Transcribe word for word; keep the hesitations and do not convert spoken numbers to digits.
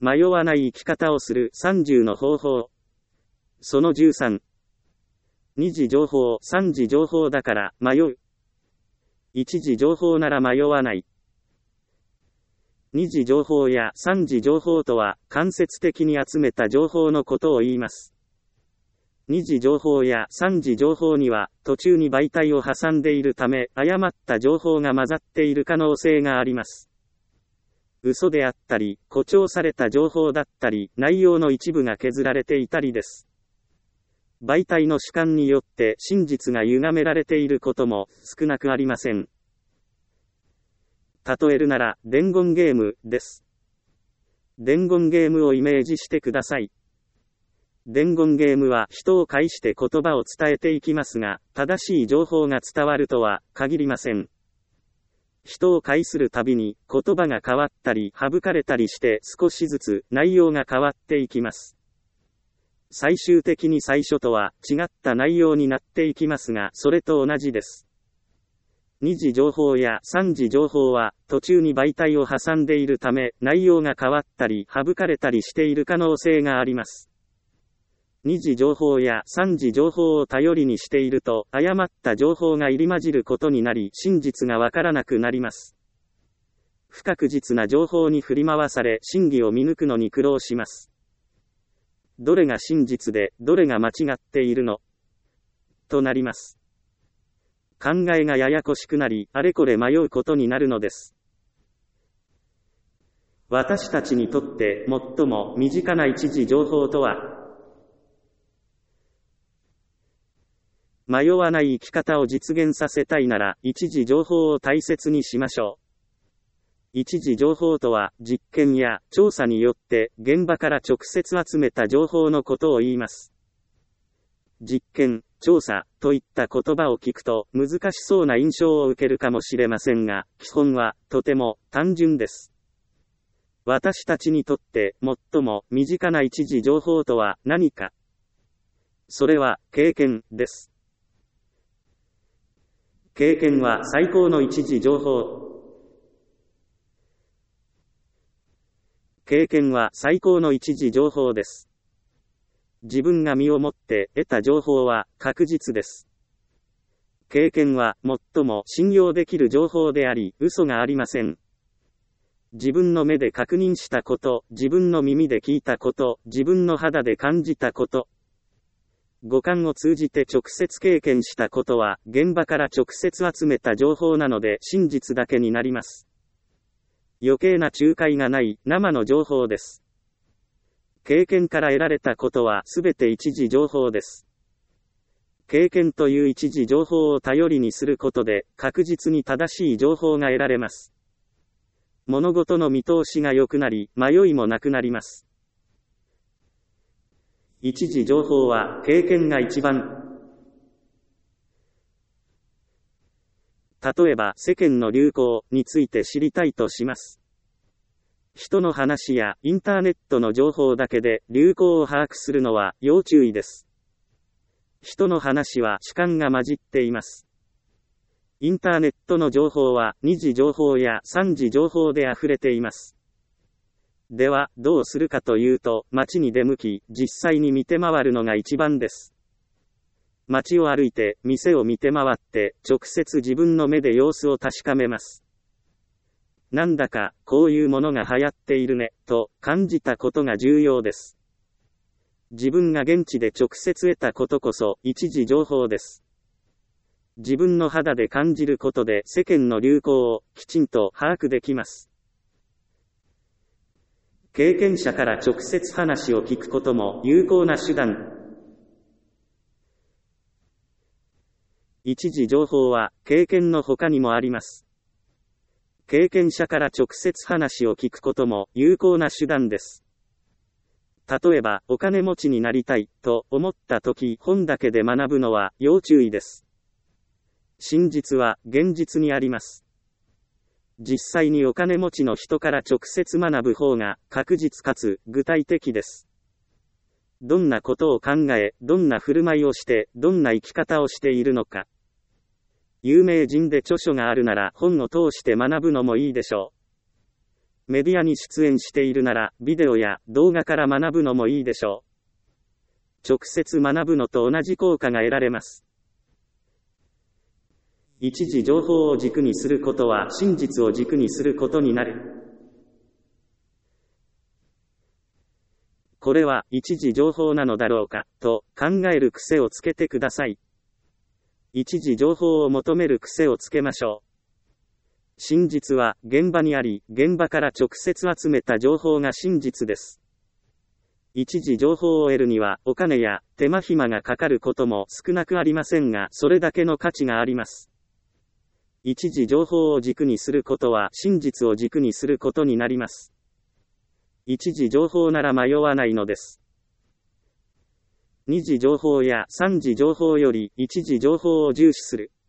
迷わない生き方をするさんじゅうの方法。そのじゅうさん。に次情報、さん次情報だから迷う。いち次情報なら迷わない。に次情報やさん次情報とは間接的に集めた情報のことを言います。に次情報やさん次情報には途中に媒体を挟んでいるため誤った情報が混ざっている可能性があります。嘘であったり、誇張された情報だったり、内容の一部が削られていたりです。媒体の主観によって真実が歪められていることも少なくありません。例えるなら、伝言ゲームです。伝言ゲームをイメージしてください。伝言ゲームは人を介して言葉を伝えていきますが、正しい情報が伝わるとは限りません。人を介するたびに言葉が変わったり省かれたりして少しずつ内容が変わっていきます。最終的に最初とは違った内容になっていきますが、それと同じです。に次情報やさん次情報は途中に媒体を挟んでいるため内容が変わったり省かれたりしている可能性があります。に次情報やさん次情報を頼りにしていると誤った情報が入り混じることになり真実がわからなくなります。不確実な情報に振り回され真偽を見抜くのに苦労します。どれが真実でどれが間違っているのとなります。考えがややこしくなりあれこれ迷うことになるのです。私たちにとって最も身近な一次情報とは、迷わない生き方を実現させたいなら、一次情報を大切にしましょう。一次情報とは、実験や調査によって現場から直接集めた情報のことを言います。実験、調査といった言葉を聞くと難しそうな印象を受けるかもしれませんが、基本はとても単純です。私たちにとって最も身近な一次情報とは何か。それは経験です。経験は最高の一次情報。経験は最高の一次情報です。自分が身をもって得た情報は確実です。経験は最も信用できる情報であり、嘘がありません。自分の目で確認したこと、自分の耳で聞いたこと、自分の肌で感じたこと、五感を通じて直接経験したことは、現場から直接集めた情報なので真実だけになります。余計な仲介がない生の情報です。経験から得られたことはすべて一次情報です。経験という一次情報を頼りにすることで、確実に正しい情報が得られます。物事の見通しが良くなり、迷いもなくなります。一次情報は経験が一番。例えば世間の流行について知りたいとします。人の話やインターネットの情報だけで流行を把握するのは要注意です。人の話は主観が混じっています。インターネットの情報はに次情報やさん次情報で溢れています。では、どうするかというと、街に出向き、実際に見て回るのが一番です。街を歩いて、店を見て回って、直接自分の目で様子を確かめます。なんだか、こういうものが流行っているね、と感じたことが重要です。自分が現地で直接得たことこそ、一次情報です。自分の肌で感じることで世間の流行をきちんと把握できます。経験者から直接話を聞くことも有効な手段。一次情報は経験の他にもあります。経験者から直接話を聞くことも有効な手段です。例えば、お金持ちになりたいと思ったとき、本だけで学ぶのは要注意です。真実は現実にあります。実際にお金持ちの人から直接学ぶ方が確実かつ具体的です。どんなことを考え、どんな振る舞いをして、どんな生き方をしているのか。有名人で著書があるなら本を通して学ぶのもいいでしょう。 メディアに出演しているなら、ビデオや動画から学ぶのもいいでしょう。直接学ぶのと同じ効果が得られます。一時情報を軸にすることは真実を軸にすることになる。これは一時情報なのだろうか、と考える癖をつけてください。一時情報を求める癖をつけましょう。真実は現場にあり、現場から直接集めた情報が真実です。一時情報を得るにはお金や手間暇がかかることも少なくありませんが、それだけの価値があります。一時情報を軸にすることは真実を軸にすることになります。一時情報なら迷わないのです。二次情報や三次情報より一時情報を重視する。